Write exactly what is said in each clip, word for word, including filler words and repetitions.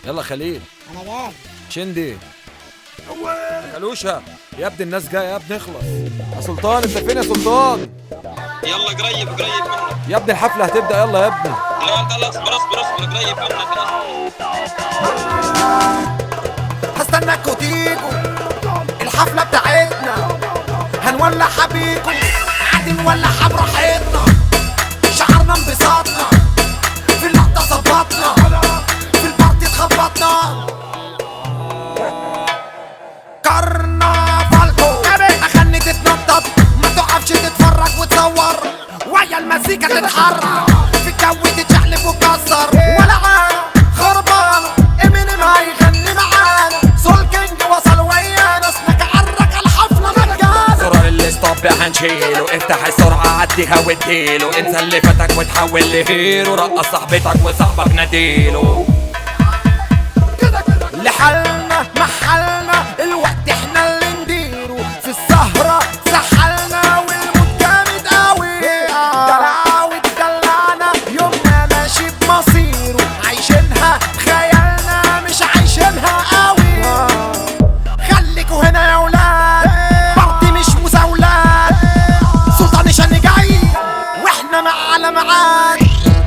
يلا خليل. انا جاي. شندي. كلوشة يا ابني الناس جايه يا ابني اخلص. يا سلطان انت فين يا سلطان؟ يلا قريب قريب منك يا ابني الحفله هتبدا يلا يا ابني. لا خلاص اصبر اصبر اصبر قريب منك خلاص. هستناكوا تيجوا الحفله بتاعتنا، هنولع حبيكم عادي نولعها براحتنا. شعرنا انبساطنا في اللقطه ظبطنا، في البارتي اتخبطنا. كرنفالكو اغني تتنطط، ما تقفش تتفرج وتصور ويا المزيكا تتحرك، في الجو تتشقلب وتكسر. ولا عالم خربانه امينيم هيغني معانا، سول كينج وصل ويانا، اسمك عرك الحفله مجانا. زرار الستوب هنشيله، افتح السرعه عديها واديله، انسى اللي فاتك وتحول لهيرو، رقص صاحبتك وصاحبك ناديله. لحالنا محلنا الوقت احنا اللي نديره، في السهرة سحلنا والمود جامد قوي. دلعة ودلعنا يومنا ماشي بمصيره، عايشينها خيالنا مش عايشينها قوي. خليكوا هنا يا ولاد، بارتي مش مساولات، سلطان شن جاي واحنا مع على معاد.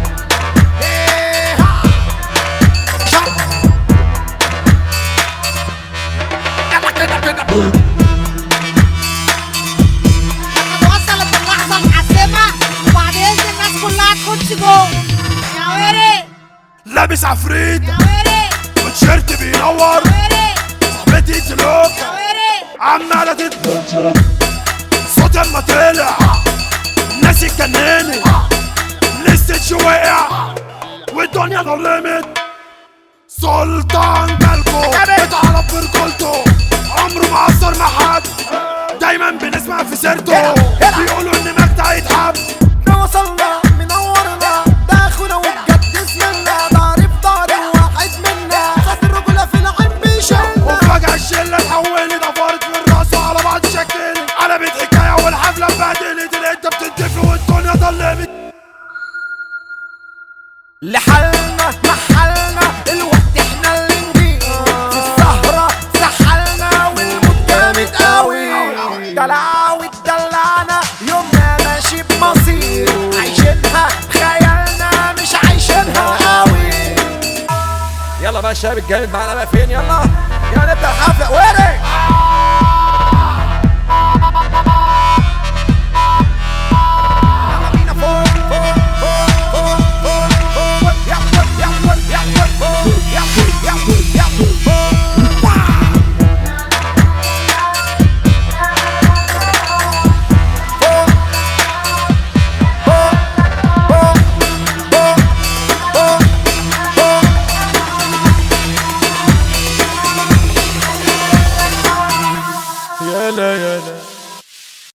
وصلت اللحظة الحاسمة وبعد إذن الناس كلها تخش جوه. يا وري لابس عفريت يا وري وتيشيرت بينور، يا وري صاحبتي تلوك يا وري. عمالة تتبطر، صوت اما طلع الناس اتجننت، لسه شوقع والدنيا ظلمت. سلطان جالكو اتعرف برجولته، عمره ما قصر مع حد، دايما بنسمع في سيرته، بيقولوا ان مجدي هيتحب. ده وصلنا منورنا، ده اخونا وبجد اسمنا، ضارب ضارب واحد منا، خد الرجولة في العين بيشيلنا. وفجأة الشلة اتحولت، دفرت من راسه على بعض شكلت، قلبت حكاية والحفلة اتبهدلت، الانت بتنتفي والدنيا ضلمت. لحالنا محلنا الوقت احنا اللي نديره، في السهرة سحلنا والمود جامد قوي. دلعة ودلعنا يومنا ماشي بمصيره، عايشينها خيالنا مش عايشينها قوي. يلا بقى الشباب الجامد معانا بقى فين يلا؟ يا نبدأ الحفلة وري